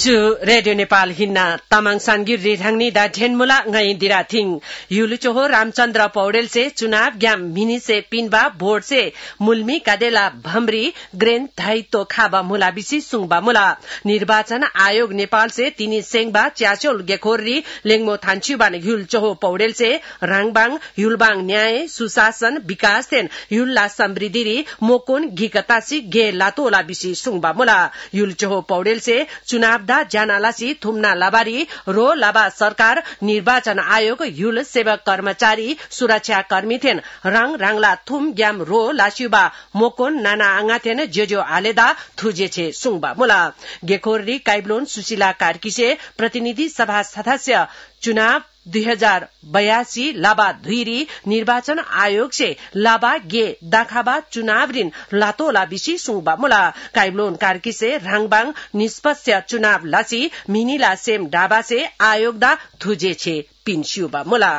chu radio nepal hinna tamang sangir rirhangni da dhenmula ngai dira thing yulu choho ramchandra Poudel से चुनाव ग्याम मिनी से पिनबा बोर्ड से मुल्मी कादेला भमरी ग्रेन धाइतो खाबा मुला बिसी सुङबा मुला निर्वाचन आयोग नेपाल से तिनी सेङबा च्याचोल गेखोरी लेङमो थान्चुबा ने युल चोहो पौडेल से राङबाङ युलबाङ न्याय सुशासन विकास तेन युलला समृद्धि मोकोन घिकतासी गे लातोला बिसी सुङबा मुला युल चोहो पौडेल से चुनाव दा जानालासी थुमना लाबारी रो लाबा सरकार निर्वाचन आयोग युल सेवक कर्मचारी सुरक्षा कर्मी थेन रंग रांगला थुम ग्याम रो लासिबा मोकोन नाना आंगा थेन जोजो आलेदा थुजेछे सुङबा मुला गेखोरी काइब्लोन सुशीला कार्कीसे प्रतिनिधि सभा सदस्य चुनाव 2082 लाबा धुइरी निर्वाचन आयोग से लाबा गे दाखाबा चुनाव ऋण लातोला बिसी सुङबा मुला काइब्लोन कार्की से राङबाङ निष्पक्ष चुनाव लासी मिनीला सेम डाबा से आयोग दा थुजेछे पिनस्युबा मुला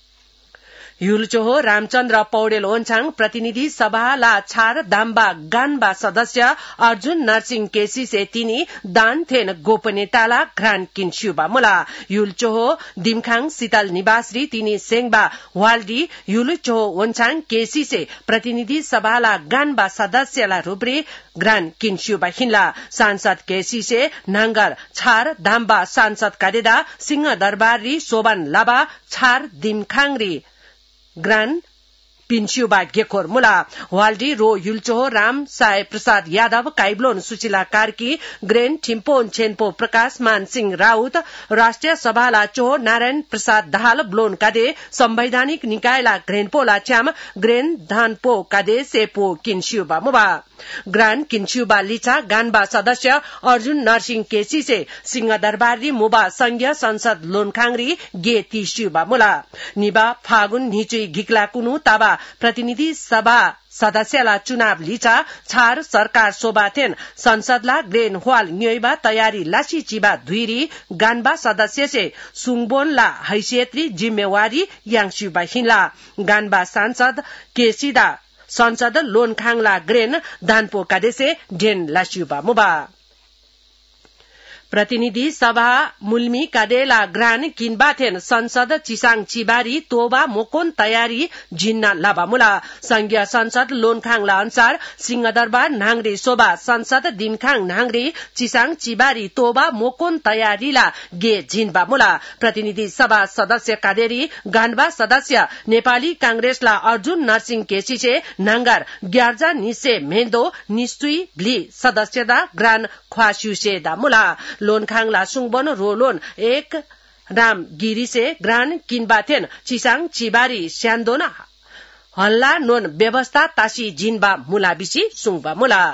युलचोहो रामचन्द्र पौडेल ओन्छाङ प्रतिनिधि सभा ला छार दाम्बा गान्बा सदस्य अर्जुन नरसिंह केसी से तिनी दान थेन गोपनीयताला ग्रान किन्स्युबा मुला युलचोहो दिमखाङ शीतल निवासरी तिनी सेङबा वाल्डी युलचोहो ओन्छाङ केसी से प्रतिनिधि सभा ला गान्बा सदस्य ला रूपरी ग्रान किन्स्युबा हिन्ला सांसद केसी से नांगर छार दाम्बा सांसद कादेदा सिंह दरबारी सोबन लाबा छार दिमखाङरी ग्रान पिन्स्युबा गेखोर मुला वाल्डी रो युलचोहो राम साय प्रसाद यादव काइब्लोन सुशीला कार्की ग्रेन ठिम्पोन छेनपो प्रकाश मान सिंह राउत राष्ट्रिय सभाला चोहो नारायण प्रसाद दाहाल ब्लोन कादे संवैधानिक निकायला ग्रेनपोला च्याम ग्रेन धानपो कादे सेपो किन्स्युबा मुबा ग्रान किन्स्युबा लिचा गान्बा सदस्य अर्जुन नरसिंह केसी से सिंहदरबारी मुबा संघीय संसद लोनखाङरी गे तिस्युबा मुला निबा फागुन निचुई घिक्ला कुनु ताबा प्रतिनिधि सभा सदस्यला चुनाव लिचा छार सरकार सोबाथेन संसदला ग्रेन हॉल न्योइबा तयारी लासी चिबा धुइरी गान्बा सदस्य से सुङबोनला हैसियतरी जिम्मेवारी याङस्युबा हिन्ला गान्बा सांसद केसीदा संसद लोनखाङला ग्रेन दानपो कादेसे ढेन लास्युबा मुबा प्रतिनिधि सभा मुल्मी कादेला ग्रान किनबाथेन संसद चिसाङ चिबारी तोबा मोकोन तयारी जिन्ना लाबामुला संघीय संसद लोनखाङला अनुसार सिंहदरबार नाङरी सोबा संसद दिमखाङ नाङरी चिसाङ चिबारी तोबा मोकोन तयारीला गे जिनबा मुला प्रतिनिधि सभा सदस्य कादेरी गान्बा सदस्य नेपाली कांग्रेसला अर्जुन नरसिंह केसीसे नांगार ग्यार्जा निसे मेन्दो निस्तुई भ्ली सदस्यदा ग्रान ख्वास्युसे दा मुला लोनखाङला सुङबन रोलोन एक राम गिरी से ग्रान किनबाथेन चिसाङ चिबारी स्यान्दोन हल्ला नोन व्यवस्था तासी जिनबा मुला बिसी सुङबा मुला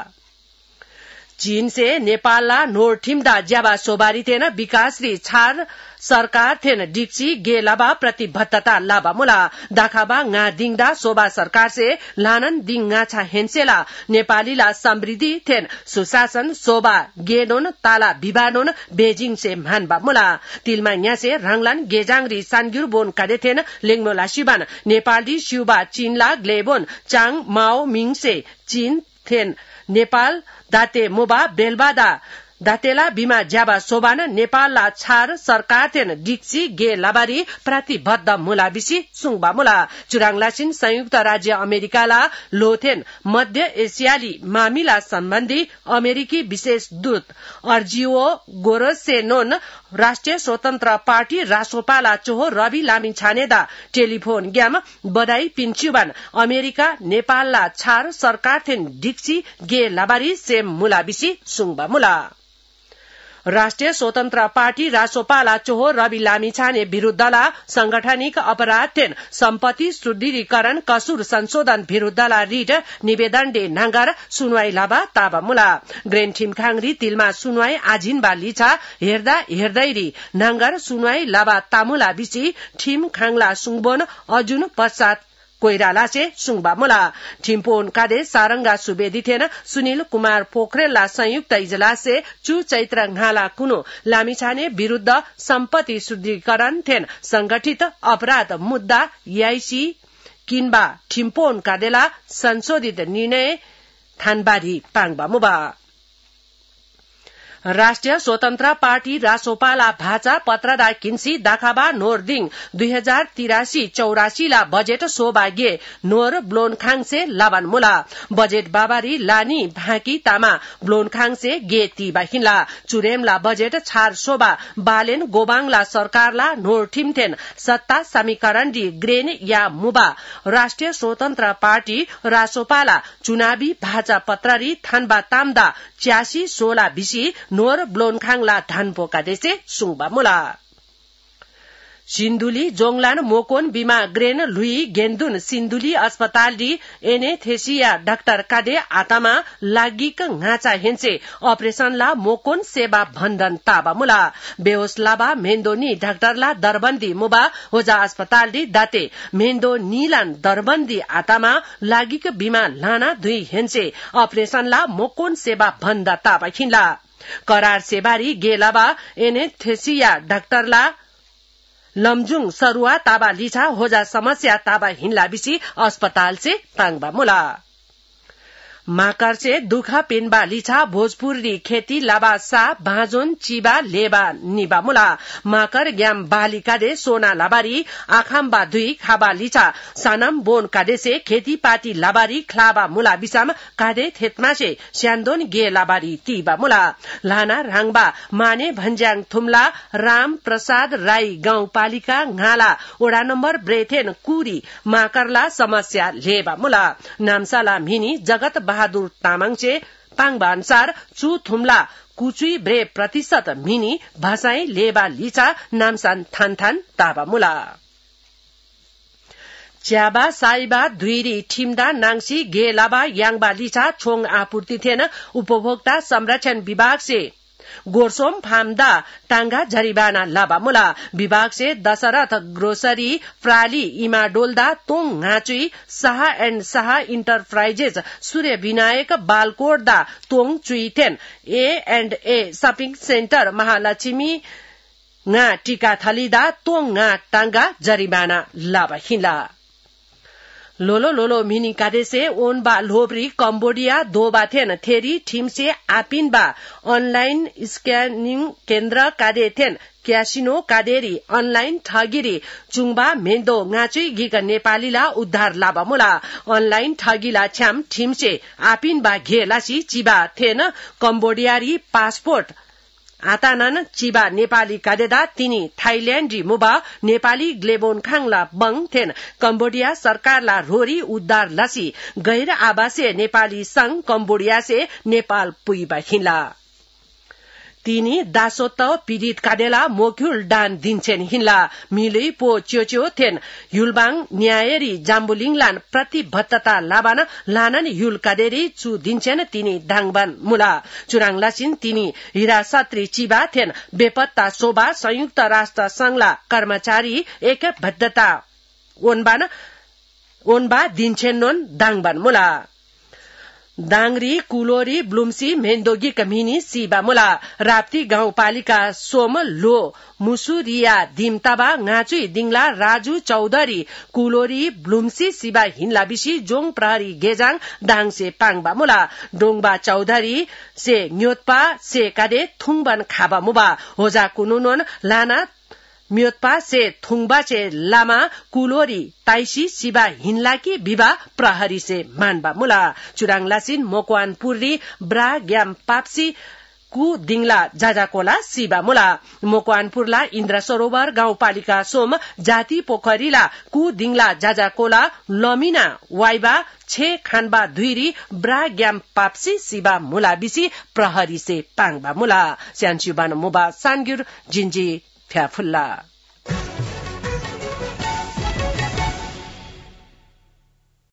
चीन से नेपालला नोरठिमदा ज्याबा सोबारी थेन विकासरी छार सरकार थेन डिक्सी गे लाबा प्रतिबद्धता लाबा मुला दाखाबा nga दिङदा सोबा सरकार से लानन दिङ छा हेन्सेला नेपालीला समृद्धि थेन सुशासन सोबा गेनोन ताला विवानोन बेजिङ से मानबा मुला तिलमा न्या से राङलान गेजाङरी सानग्युर बोन कादे थेन लेङमोला शिबान नेपाली शिउबा चीनला ग्लेबोन चाङ माओ मिङ से चीन थेन नेपाल दाते मुबा बेलबादा दातेला बिमा ज्याबा सोबान नेपालला छार सरकार थेन डिक्सी गे लाबारी प्रतिबद्ध मुला बिसी सुङबा मुला चुराङलासिन संयुक्त राज्य अमेरिकाला लोथेन मध्य एसियाली मामिला सम्बन्धी अमेरिकी विशेष दूत अर्जिओ गोरसेनोन राष्ट्रिय स्वतन्त्र पार्टी रासोपाला चोहो रवि लामी छानेदा टेलिफोन ग्याम बधाई पिन्चुबान अमेरिका नेपालला छार सरकार थेन डिक्सी गे लाबारी सेम मुला बिसी सुङबा मुला राष्ट्रिय स्वतन्त्र पार्टी रासोपाला चोहो रवि लामिछाने विरूद्धला संगठनिक अपराध थेन सम्पत्ति सुदृढीकरण कसुर संशोधन विरूद्धला रिट निवेदन डे नांगार सुनवाई लाबा ताबा मुला ग्रेन ठिमखाङरी तिलमा सुनवाई आजिनबा लिछा हेर्दा हेर्दैरी नांगार सुनवाई लाबा तामुला बिसी ठिमखाङला सुङबोन अजुन पश्चात कोइराला से सुङबा मुला ठिम्पोन कादे सारंगा सुवेदी थेन सुनिल कुमार पोखरेलला संयुक्त इजलास से चु चैत्र घाला कुनो लामिछाने विरूद्ध सम्पत्ति शुद्धिकरण थेन संगठित अपराध मुद्दा याइसी किनबा ठिम्पोन कादेला संशोधित निर्णय थानबारी पाङबा मुबा राष्ट्रिय स्वतन्त्र पार्टी रासोपाला भाचा पत्रदा किन्सी दाखाबा नोरदिङ 2083-84 ला बजेट सोबागे नोर ब्लोनखाङसे लाबान मुला बजेट बाबारी लानी भाकी तामा ब्लोनखाङसे गे तीबा हिला चुरेमला बजेट छार सोबा बालेन गोबाङला सरकारला नोर ठिमथेन सत्ता समीकरण डी ग्रेन या मुबा राष्ट्रिय स्वतन्त्र पार्टी रासोपाला चुनावी भाचा पत्ररी थानबा तामदा 86-16 बिसी नोर ब्लोनखाङला धानपोका देशे सुङबा मुला सिन्धुली जोङलान मोकोन बिमा ग्रेन लुई गेन्दुन सिन्धुली अस्पताल डी एनेथेसिया डाक्टर कादे आतामा लागिक घाँचा हेन्से अपरेशनला मोकोन सेवा भन्दन ताबा मुला बेहोसलाबा मेन्दोनी डाक्टरला दरबन्दी मुबा होजा अस्पताल डी दाते मेन्दो नीलान दरबन्दी आतामा लागिक बिमा लाना दुई हेन्से अपरेशनला मोकोन सेवा भन्दा ताबा खिन्ला करार सेवारी गेलाबा एनेथेसिया डाक्टरला लमजुङ सरुवा ताबा लिछा होजा समस्या ताबा हिन्ला बिसी अस्पताल से ताङबा मुला माकर से दुखा पिनबा लिछा भोजपुरी खेती लाबा सा भाजोन चिबा लेबा निबा मुला माकर ग्याम बालिका दे सोना लाबारी आखाम्बा दुई खाबा लिछा सानम बोन कादे से खेती पाती लाबारी खलाबा मुला बिसाम कादे थेतमा से स्यान्दोन गे लाबारी तीबा मुला लाना राङबा माने भन्ज्याङ थुम्ला राम प्रसाद राई गाउँपालिका घाला वडा नम्बर ब्रेथेन कुरी माकरला समस्या लेबा मुला नामसाला मिनी जगत बहादुर तामाङचे पाङबा अनुसार चु थुम्ला कुचुई ब्रे प्रतिशत मिनी भाषाई लेबा लिचा नामसान थान ताबा मुला च्याबा साइबा धुइरी ठिमदा नाङसी गेलाबा याङबा लिचा छोङ आपूर्ति थिएन उपभोक्ता संरक्षण विभाग से गोरसोम फामदा टांगा जरिबाना लाबा मुला विभाग से दशरथ ग्रोसरी प्राली इमा डोल्दा तोङ घाचुई शाह एण्ड शाह इंटरप्राइजेज सूर्य विनायक बालकोटदा तोङ चुइथेन a shopping centre Mahalaxmi nga टीका थलीदा तोङ nga टांगा जरिबाना लाबा हिला लोलो लोलो मिनी कादेसे ओनबा लोब्री कम्बोडिया दोबा थेन थेरी ठिमसे आपिनबा अनलाइन स्क्यानिङ केन्द्र कादे थेन क्यासिनो कादेरी अनलाइन ठगिरी चुङबा मेन्दो ngaचुई गिक नेपालीला उद्धार लाबा मुला अनलाइन ठगिला छ्याम ठिमसे आपिनबा घेलासी चिबा थेन कम्बोडियारी पासपोर्ट आतानन चिबा नेपाली कादेदा तिनी थाइल्याण्डी मुबा नेपाली ग्लेबोन खाङला बङ थेन कम्बोडिया सरकारला रोरी उद्धार लसी गैर आवासीय नेपाली संघ कम्बोडिया से नेपाल पुइबा हिला तिनी दासोत्त पीड़ित कादेला मोक्युल दान दिन्छेन हिन्ला मिलै पो च्योच्यो थेन युलबाङ न्यायरी जाम्बुलिङलान प्रतिबद्धता लाबान लानन युल कादेरी चु दिन्छेन तिनी दाङबान मुला चुराङलासिन तिनी हिरासत्री चिबा थेन बेपत्ता शोभा संयुक्त राष्ट्र संघला कर्मचारी एकबद्धता ओनबा दिन्छेन दाङबान मुला दाङरी कुलोरी ब्लुम्सी मेन्दोगी कमिनी सीबा मुला राप्ती गाउँपालिका सोम लो मुसुरिया दिमताबा ngaचुई दिङला राजु चौधरी कुलोरी ब्लुम्सी सिबा हिन्ला बिसी जोङ प्रहरी गेजाङ दाङसे पाङबा मुला डोङबा चौधरी से न्योतपा से कादे थुङबन खाबा मुबा होजा कुनुनोन लाना म्योतपा से थुङबा से लामा कुलोरी ताइसी सिबा हिन्लाकी विवाह प्रहरी से मानबा मुला चुराङलासिन मोकवानपुरी ब्रा ग्याम पाप्सी कु दिङला जाजाकोला सिबा मुला मोकवानपुरला इन्द्र सरोवर गाउँपालिका सोम जाति पोखरीला कु दिङला जाजाकोला लमिना वाइबा छे खानबा धुइरी ब्रा ग्याम पाप्सी सिबा मुला बिसी प्रहरी से पाङबा मुला स्यान्चुबान मुबा सानगिर जिन्जी फ्याफुल्ला